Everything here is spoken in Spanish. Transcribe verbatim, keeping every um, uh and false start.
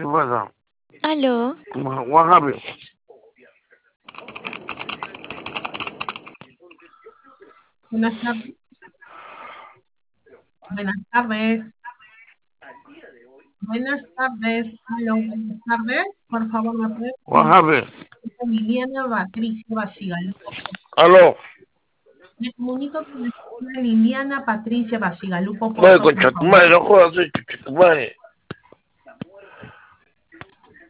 ¿Qué pasa? Aló. What happened? Buenas tardes. Buenas tardes. Buenas tardes. Aló, buenas tardes. Por favor, me puede What happened? Liliana Patricia Basigalupo. Aló. Me comunico con la señora Liliana Patricia Basigalupo. Madre, concha tu madre, no jodas, soy chucha tu madre.